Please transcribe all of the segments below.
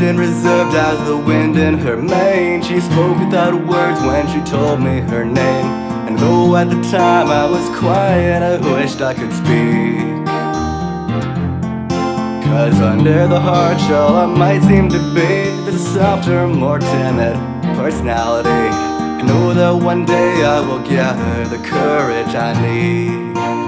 and reserved as the wind in her mane. She spoke without words when she told me her name. And though at the time I was quiet, I wished I could speak. 'Cause under the hard shell I might seem to be the softer, more timid personality. I know that one day I will gather the courage I need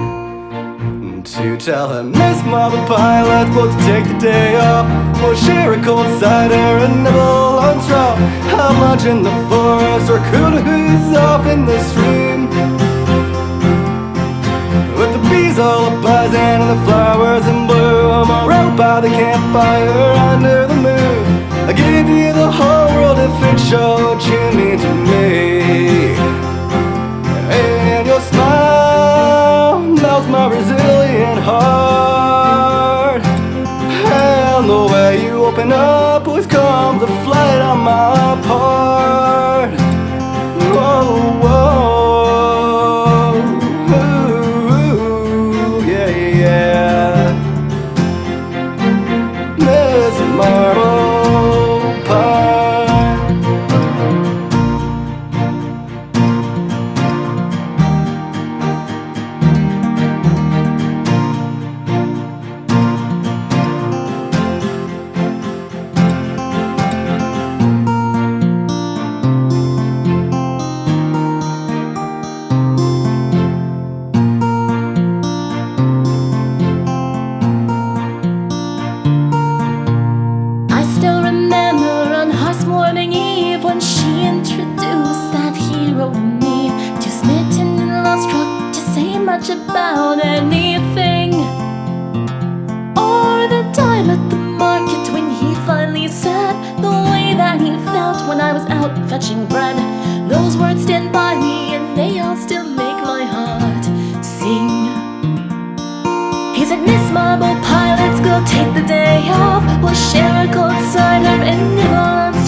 to tell her, Miss Marble Pie, let's both take the day off. We'll share a cold cider and nibble on straw. Have lunch in the forest or cool who's off in the stream. With the bees all a-buzzing and the flowers in bloom, or out by the campfire under the moon. I give you the whole world if it showed you mean to me. And your smile melts my resilient heart. And the way you open up always comes a flight on my part. Whoa, whoa, ooh, yeah, yeah. Miss Marble Pie. She introduced that hero to me, too smitten and love-struck to say much about anything. Or the time at the market when he finally said the way that he felt when I was out fetching bread. Those words stand by me and they all still make my heart sing. He said, Miss Marble Pie, let's go take the day off. We'll share a cold cider and nibble on